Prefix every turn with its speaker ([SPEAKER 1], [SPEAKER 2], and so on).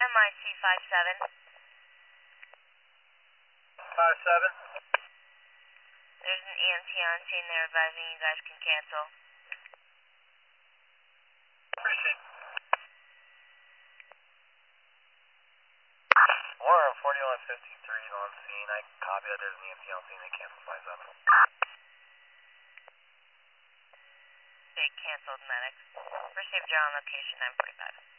[SPEAKER 1] MIC 57.
[SPEAKER 2] 57.
[SPEAKER 1] There's an EMT on scene there advising you guys can cancel.
[SPEAKER 2] Appreciate it. Warren 4153 is on scene. I copy that there's an EMT on scene. They canceled 57.
[SPEAKER 1] They canceled medics. Received your on location 945.